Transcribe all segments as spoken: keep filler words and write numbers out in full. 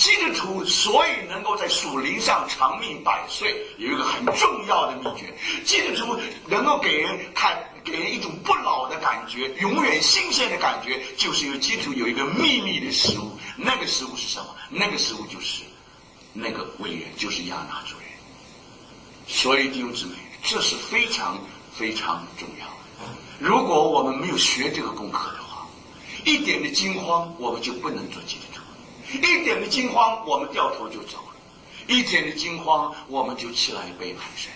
基督徒所以能够在属灵上长命百岁，有一个很重要的秘诀：基督徒能够给人看，给人一种不老的感觉，永远新鲜的感觉，就是因为基督徒有一个秘密的食物。那个食物是什么？那个食物就是那个委员，就是亚拿主人。所以弟兄姊妹，这是非常非常重要的。如果我们没有学这个功课的话，一点的惊慌我们就不能做基督徒。一点的惊慌，我们掉头就走了；一点的惊慌，我们就起来背叛神。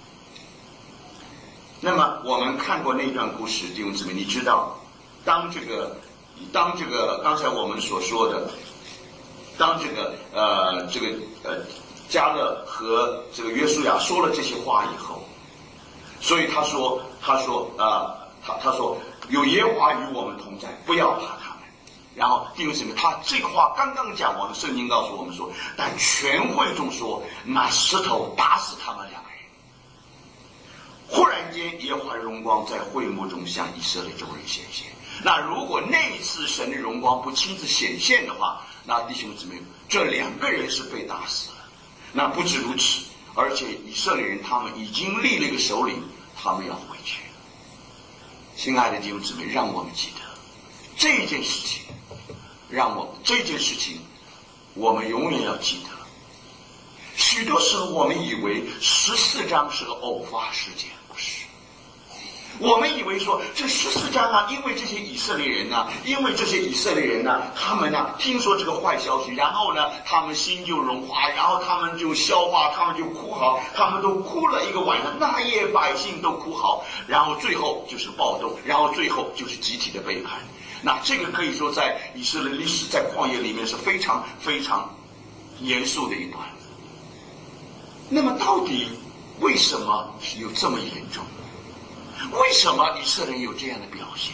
那么，我们看过那段故事，弟兄姊妹，你知道，当这个，当这个刚才我们所说的，当这个呃这个呃迦勒和这个约书亚说了这些话以后，所以他说，他说啊、呃，他他说有耶和华与我们同在，不要怕他。然后弟兄姊妹，他这话刚刚讲完，圣经告诉我们说，但全会众说，拿石头打死他们两个人。忽然间，耶和华荣光在会幕中向以色列众人显现。那如果那一次神的荣光不亲自显现的话，那弟兄姊妹，这两个人是被打死了。那不止如此，而且以色列人他们已经立了一个首领，他们要回去。亲爱的弟兄姊妹，让我们记得这件事情。让我这件事情，我们永远要记得。许多时候，我们以为十四章是个偶发事件，不是？我们以为说这十四章啊，因为这些以色列人呢、啊，因为这些以色列人呢、啊，他们呢、啊、听说这个坏消息，然后呢，他们心就融化，然后他们就消化，他们就哭嚎，他们都哭了一个晚上，那夜百姓都哭嚎，然后最后就是暴动，然后最后就是集体的背叛。那这个可以说在以色列历史，在旷野里面是非常非常严肃的一段。那么到底为什么有这么严重？为什么以色列有这样的表现？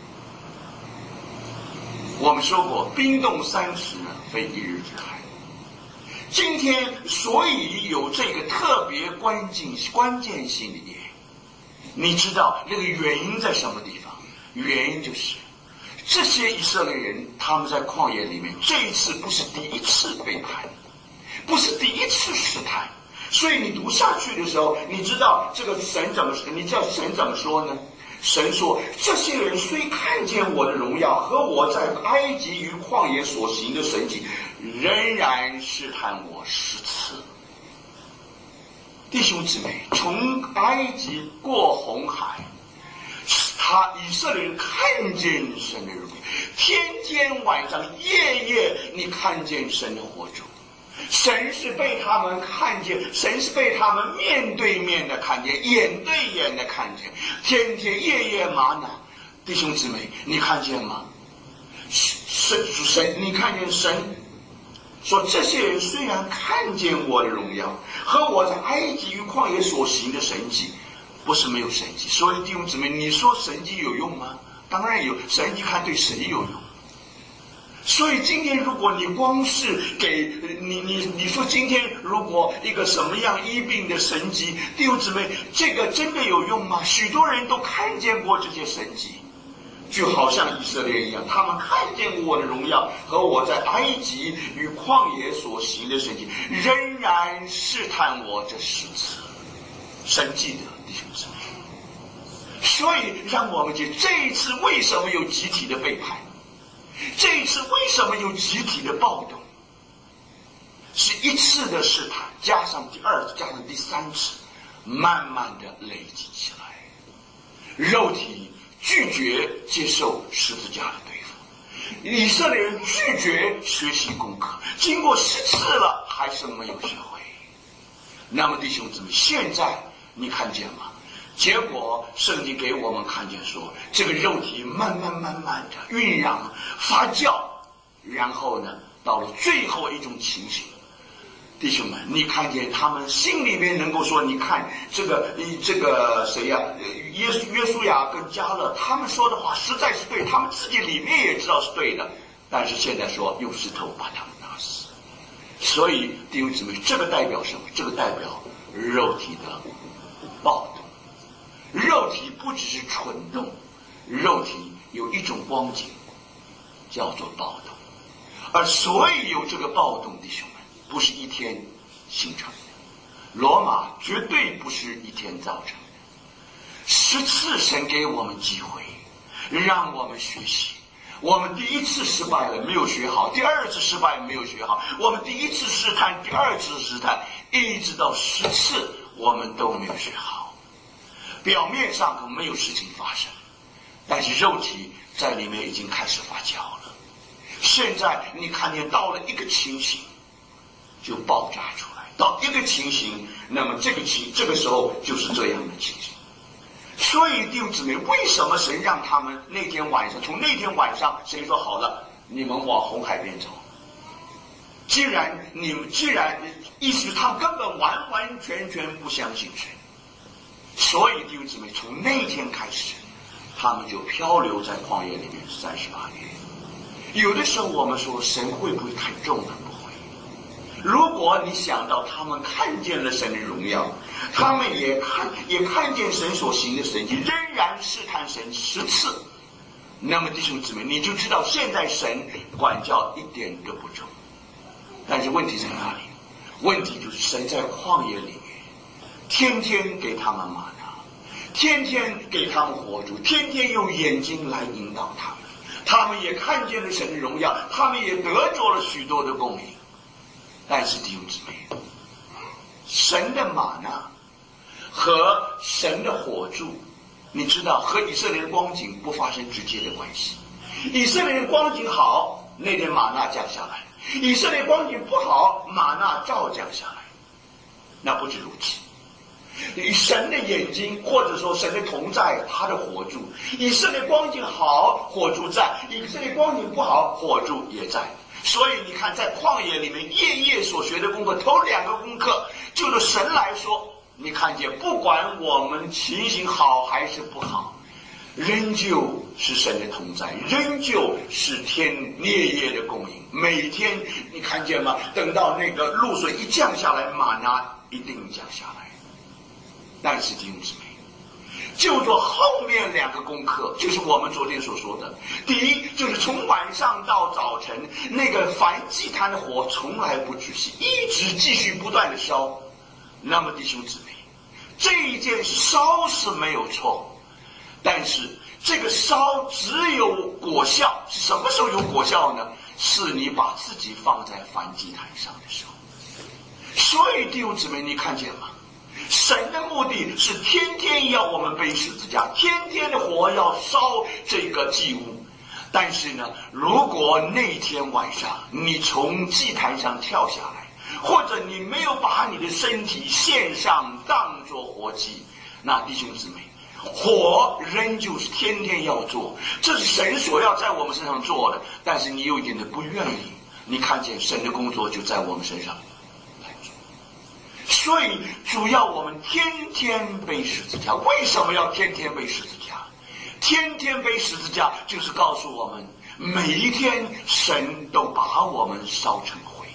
我们说过，冰冻三尺呢，非一日之寒。今天所以有这个特别关键关键性的点，你知道那个原因在什么地方？原因就是这些以色列人，他们在旷野里面，这一次不是第一次背叛，不是第一次试探。所以你读下去的时候，你知道这个神怎么说？你知道神怎么说呢？神说：这些人虽看见我的荣耀和我在埃及与旷野所行的神迹，仍然试探我十次。弟兄姊妹，从埃及过红海，他以色列人看见神的荣耀，天天晚上夜夜你看见神的火烛，神是被他们看见，神是被他们面对面的看见，眼对眼的看见，天天夜夜玛瑙。弟兄姊妹，你看见吗？神神，你看见神说，这些人虽然看见我的荣耀和我在埃及与旷野所行的神迹，不是没有神迹。所以弟兄姊妹，你说神迹有用吗？当然有，神迹看对谁有用。所以今天如果你光是给你你你说今天如果一个什么样医病的神迹，弟兄姊妹，这个真的有用吗？许多人都看见过这些神迹，就好像以色列一样，他们看见我的荣耀和我在埃及与旷野所行的神迹，仍然试探我这十次。神记得，弟兄姊妹。所以让我们记，这一次为什么有集体的背叛？这一次为什么有集体的暴动？是一次的试探，加上第二次，加上第三次，慢慢的累积起来。肉体拒绝接受十字架的对付，以色列人拒绝学习功课，经过十次了，还是没有学会。那么弟兄姊妹，现在你看见吗？结果圣经给我们看见说，这个肉体慢慢慢慢的酝酿发酵，然后呢，到了最后一种情形，弟兄们，你看见他们心里面能够说，你看这个这个谁呀、啊？耶约书亚跟迦勒他们说的话实在是对，他们自己里面也知道是对的，但是现在说用石头把他们打死。所以弟兄姊妹，这个代表什么？这个代表肉体的暴动。肉体不只是蠢动，肉体有一种光景叫做暴动， 而所以有这个暴动，弟兄们，不是一天形成的，罗马绝对不是一天造成的。十次神给我们机会，让我们学习。我们第一次失败了，没有学好；第二次失败没有学好。我们第一次试探，第二次试探，一直到十次，我们都没有学好。表面上可没有事情发生，但是肉体在里面已经开始发酵了。现在你看见到了一个情形，就爆炸出来；到一个情形，那么这个情这个时候就是这样的情形。所以弟兄姊妹，为什么神让他们那天晚上，从那天晚上，神说好了，你们往红海边走。既然你们既然意思他们根本完完全全不相信神，所以弟兄姊妹，从那天开始，他们就漂流在旷野里面三十八年。有的时候我们说神会不会太重了？不会。如果你想到他们看见了神的荣耀，他们也看也看见神所行的神迹，仍然试探神十次，那么弟兄姊妹，你就知道现在神管教一点都不重。但是问题在哪里？问题就是神在旷野里面天天给他们玛纳，天天给他们活主，天天用眼睛来引导他们，他们也看见了神的荣耀，他们也得着了许多的供应。但是弟兄姊妹，神的玛纳和神的火柱，你知道和以色列的光景不发生直接的关系。以色列的光景好，那天玛纳降下来；以色列光景不好，玛纳照降下来。那不止如此，神的眼睛或者说神的同在，他的火柱。以色列光景好，火柱在；以色列光景不好，火柱也在。所以你看，在旷野里面夜夜所学的功课，头两个功课，就着神来说，你看见不管我们情形好还是不好，仍旧是神的同在，仍旧是天烈夜的供应。每天你看见吗？等到那个露水一降下来，玛纳一定降下来。但是弟兄姊妹，就做后面两个功课，就是我们昨天所说的。第一，就是从晚上到早晨，那个燔祭坛的火从来不止息，一直继续不断的烧。那么弟兄姊妹，这一件事烧是没有错，但是这个烧只有果效，是什么时候有果效呢？是你把自己放在燔祭坛上的时候。所以弟兄姊妹，你看见吗？神的目的是天天要我们背十字架，天天的火要烧这个祭物。但是呢，如果那天晚上你从祭坛上跳下来，或者你没有把你的身体献上当作活祭，那弟兄姊妹，火仍旧是天天要做，这是神所要在我们身上做的。但是你有一点的不愿意，你看见神的工作就在我们身上来做。所以主要我们天天背十字架。为什么要天天背十字架？天天背十字架就是告诉我们，每一天神都把我们烧成灰。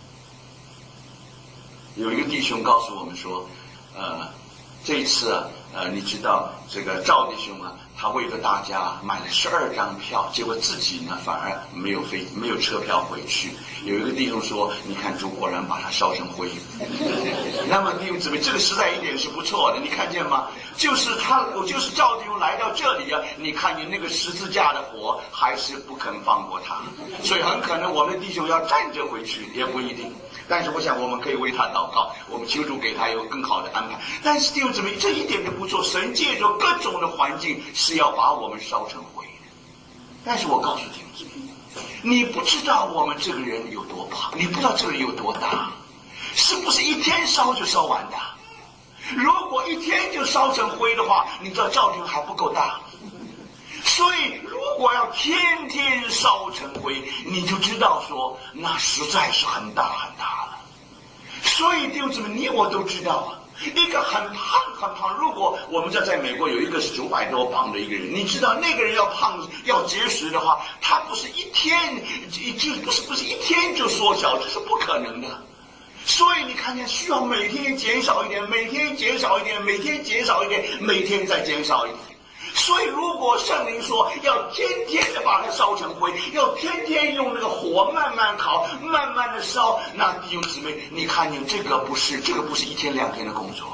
有一个弟兄告诉我们说，呃，这一次啊，呃，你知道这个赵弟兄啊，他为了大家买了十二张票，结果自己呢反而没有飞，没有车票回去。有一个弟兄说：“你看主果然把它烧成灰。”那么弟兄姊妹，这个实在一点是不错的，你看见吗？就是他，就是赵弟兄来到这里啊，你看见那个十字架的火还是不肯放过他，所以很可能我们的弟兄要站着回去，也不一定。但是我想我们可以为他祷告，我们求主给他有更好的安排。但是弟兄姊妹，这一点都不错，神借着各种的环境是要把我们烧成灰的。但是我告诉弟兄姊妹，你不知道我们这个人有多胖，你不知道这个人有多大，是不是一天烧就烧完的？如果一天就烧成灰的话，你知道赵军还不够大。所以如果要天天烧成灰，你就知道说那实在是很大很大了。所以弟兄姊妹，你我都知道啊，一个很胖很胖，如果我们在在美国有一个九百多磅的一个人，你知道那个人要胖要节食的话，他不是一天就不是不是一天就缩小，这是不可能的。所以你看见需要每天减少一点，每天减少一点，每天减少一点，每天再减少一点。 所以如果圣灵说要天天的把它烧成灰，要天天用那个火慢慢烤，慢慢的烧，那弟兄姊妹，你看见这个不是这个不是一天两天的工作。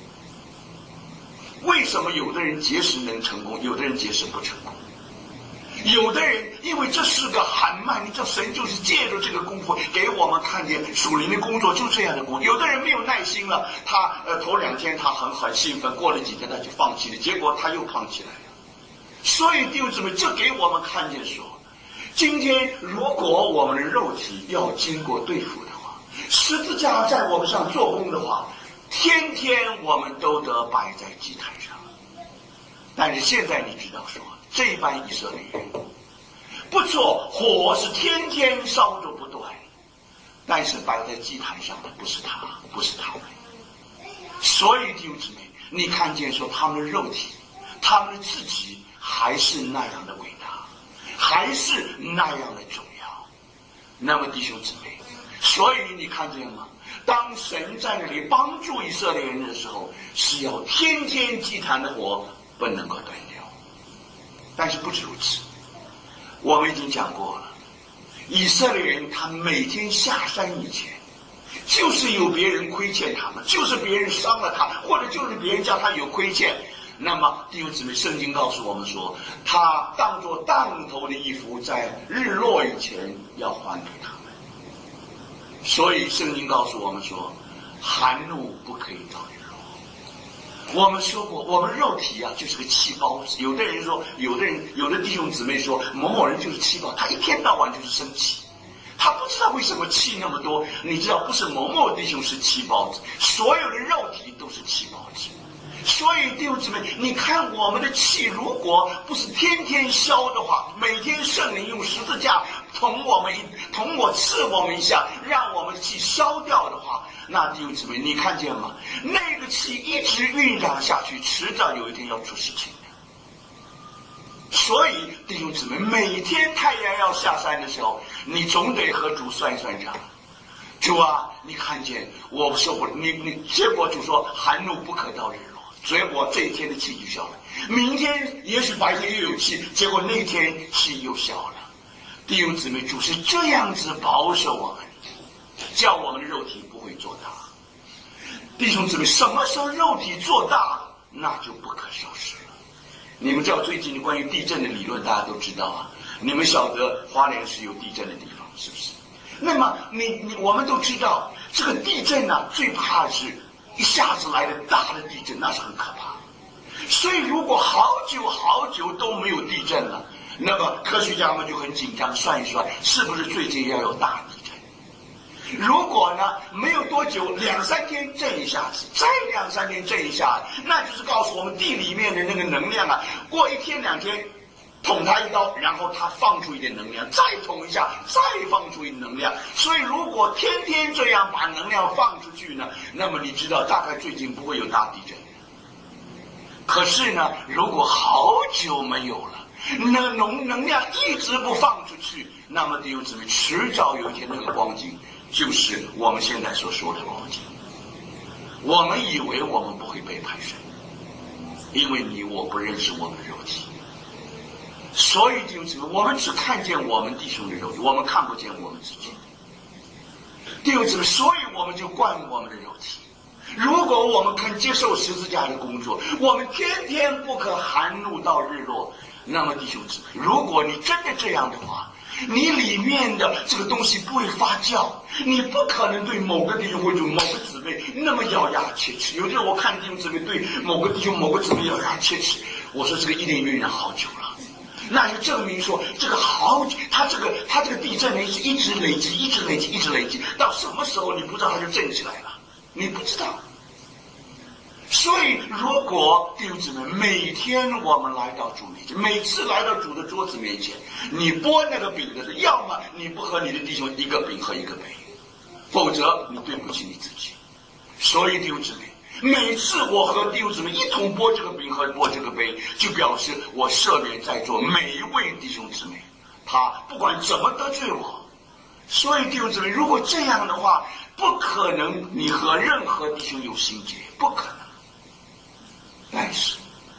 为什么有的人节食能成功，有的人节食不成功？有的人因为这是个喊慢，你知道神就是借着这个功夫给我们看见属灵的工作就这样的工作。有的人没有耐心了，他呃头两天他很很兴奋，过了几天他就放弃了，结果他又胖起来了。所以弟兄姊妹，这给我们看见说，今天如果我们的肉体要经过对付的话，十字架在我们上做工的话，天天我们都得摆在祭坛上。但是现在你知道说，这班以色列人不错，火是天天烧着不断，但是摆在祭坛上的不是他，不是他们。所以弟兄姊妹，你看见说他们的肉体，他们的自己还是那样的伟大，还是那样的重要。那么弟兄姊妹，所以你看见吗？当神在那里帮助以色列人的时候，是要天天祭坛的火不能够断掉。但是不止如此，我们已经讲过了，以色列人他每天下山以前，就是有别人亏欠他们，就是别人伤了他，或者就是别人叫他有亏欠，那么弟兄姊妹，圣经告诉我们说，他当作当头的衣服，在日落以前要还给他们。所以圣经告诉我们说，寒露不可以到日落。我们说过，我们肉体啊就是个气包子。有的人说，有的人有的弟兄姊妹说，某某人就是气包，他一天到晚就是生气，他不知道为什么气那么多。你知道，不是某某弟兄是气包子，所有的肉体都是气包子。所以弟兄姊妹，你看我们的气，如果不是天天消的话，每天圣灵用十字架捅我们一捅我刺我们一下，让我们的气消掉的话，那弟兄姊妹，你看见吗？那个气一直酝酿下去，迟早有一天要出事情的。所以弟兄姊妹，每天太阳要下山的时候，你总得和主算一算账。主啊，你看见我受不了，你你结果主说寒露不可到日落。所以我这一天的气就消了，明天也许白天又有气，结果那天气又消了。弟兄姊妹，主是这样子保守我们，叫我们的肉体不会做大。弟兄姊妹，什么时候肉体做大，那就不可收拾了。你们知道最近关于地震的理论，大家都知道啊。你们晓得花莲是有地震的地方，是不是？那么你你我们都知道，这个地震呢、啊，最怕是一下子来的大的地震，那是很可怕。所以如果好久好久都没有地震了，那么科学家们就很紧张，算一算是不是最近要有大地震。如果呢没有多久，两三天震一下子，再两三天震一下，那就是告诉我们地里面的那个能量啊，过一天两天捅它一刀，然后它放出一点能量，再捅一下，再放出一点能量。所以如果天天这样把能量放出去呢，那么你知道大概最近不会有大地震。可是呢，如果好久没有了，那能能量一直不放出去，那么弟兄姊妹，迟早有一天那个光景就是我们现在所说的光景。我们以为我们不会背叛神，因为你我不认识我们的肉体。所以弟兄姊妹，我们只看见我们弟兄的肉体，我们看不见我们自己。弟兄姊妹，所以我们就惯我们的肉体。如果我们肯接受十字架的工作，我们天天不可寒露到日落，那么弟兄姊妹，如果你真的这样的话，你里面的这个东西不会发酵，你不可能对某个弟兄或者某个姊妹那么咬牙切齿。有的人我看弟兄姊妹对某个弟兄某个姊妹咬牙切齿，我说这个一定酝酿好久了，那就证明说这个好久，他这个他这个地震呢是一直累积，一直累积，一直累积，到什么时候你不知道它就震起来了，你不知道。所以如果弟兄姊妹，每天我们来到主面前，每次来到主的桌子面前，你拨那个饼的时候，要么你不和你的弟兄一个饼和一个杯，否则你对不起你自己。所以弟兄姊妹，每次我和弟兄姊妹一同拨这个饼和拨这个杯，就表示我赦免在座每一位弟兄姊妹，他不管怎么得罪我。所以弟兄姊妹，如果这样的话，不可能你和任何弟兄有心结，不可能。但是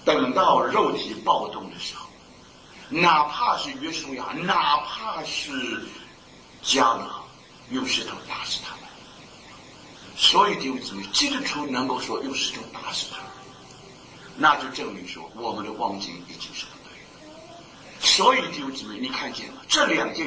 等到肉体暴动的时候，哪怕是约书亚，哪怕是迦勒，用石头打死他们。所以弟兄姊妹，基督徒能够说用石头打死他们，那就证明说我们的光景已经是不对的。所以弟兄姊妹，你看见了这两件